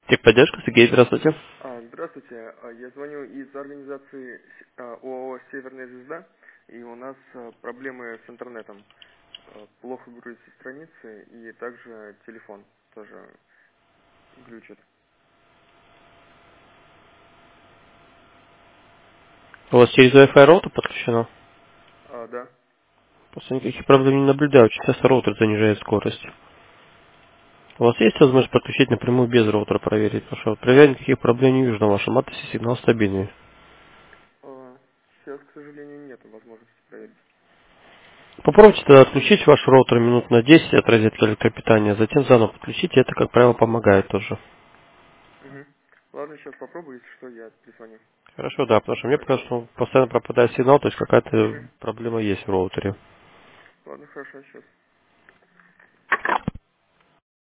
Техподдержка, Сергей, здравствуйте. Здравствуйте. Я звоню из организации ООО «Северная звезда», и у нас проблемы с интернетом. Плохо грузятся страницы, и также телефон тоже глючит. У вас через Wi-Fi роутер подключено? Да. Просто никаких проблем не наблюдаю. Очень часто роутер занижает скорость. У вас есть возможность подключить напрямую без роутера проверить? Потому что проверять никаких проблем не вижу на вашем адресе, сигнал стабильный. Сейчас, к сожалению, нет возможности проверить. Попробуйте тогда отключить ваш роутер минут на 10 от розетки электропитания, затем заново подключите. Это, как правило, помогает тоже. Угу. Ладно, сейчас попробую, если что, я перезвоню. Хорошо, да, потому что мне Хорошо. показалось, что постоянно пропадает сигнал, то есть какая-то Угу. проблема есть в роутере. Ладно, хорошо, сейчас